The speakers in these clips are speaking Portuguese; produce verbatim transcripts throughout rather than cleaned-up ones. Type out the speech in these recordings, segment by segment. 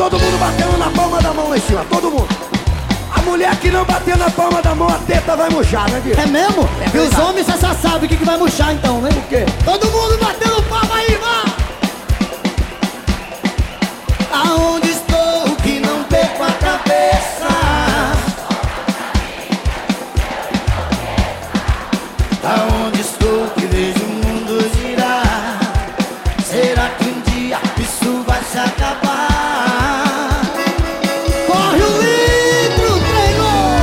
todo mundo batendo na palma da mão lá em cima, todo mundo. A mulher que não bater na palma da mão, a teta vai murchar, né, Gui? É mesmo? É e os verdade. homens já sabem o que, que vai murchar então, né? O quê? Todo mundo batendo palma aí, vá! Aonde estou que não perco a cabeça? Aonde estou que vejo o mundo girar? Será que um dia isso vai se acabar? Corre o litro, treinou!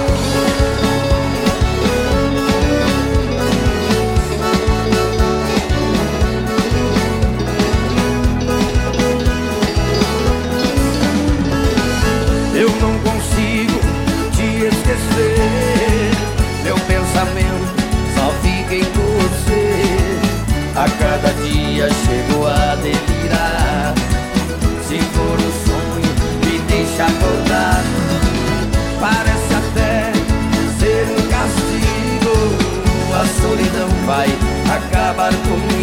Eu não consigo te esquecer. Meu pensamento só fica em você. A cada dia chego a delirar. Se for um sonho, me deixa acordar. Parece até ser um castigo. A solidão vai acabar comigo.